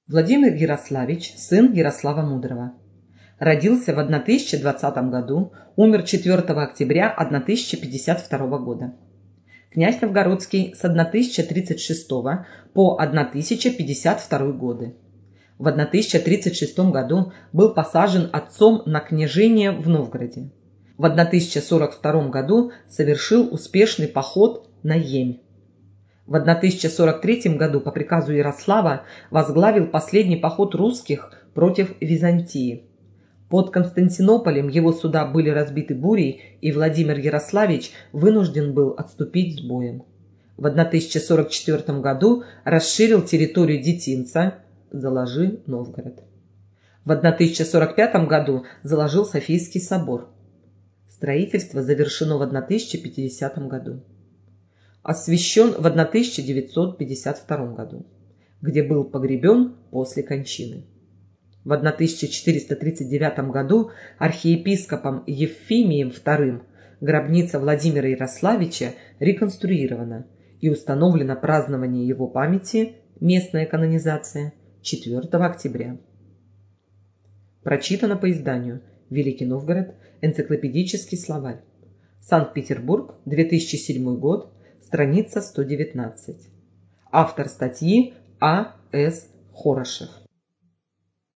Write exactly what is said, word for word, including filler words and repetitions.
Владимир Ярославич, сын Ярослава Мудрого. Родился в тысяча двадцатом году, умер четвёртого октября тысяча пятьдесят второго года. Князь Новгородский с тысяча тридцать шестого по тысяча пятьдесят второй годы. В тысяча тридцать шестом году был посажен отцом на княжение в Новгороде. В тысяча сорок втором году совершил успешный поход на Емь. В тысяча сорок третьем году по приказу Ярослава возглавил последний поход русских против Византии. Под Константинополем его суда были разбиты бурей, и Владимир Ярославич вынужден был отступить с боем. В тысяча сорок четвёртом году расширил территорию Детинца, заложи Новгород. В тысяча сорок пятом году заложил Софийский собор. Строительство завершено в тысяча пятидесятом году. Освящен в тысяча девятьсот пятьдесят втором году, где был погребен после кончины. В тысяча четыреста тридцать девятом году архиепископом Евфимием вторым гробница Владимира Ярославича реконструирована и установлено празднование его памяти, местная канонизация, четвёртого октября. Прочитано по изданию Великий Новгород. Энциклопедический словарь. Санкт-Петербург, две тысячи седьмой год, страница сто девятнадцать. Автор статьи А. С. Хорошев.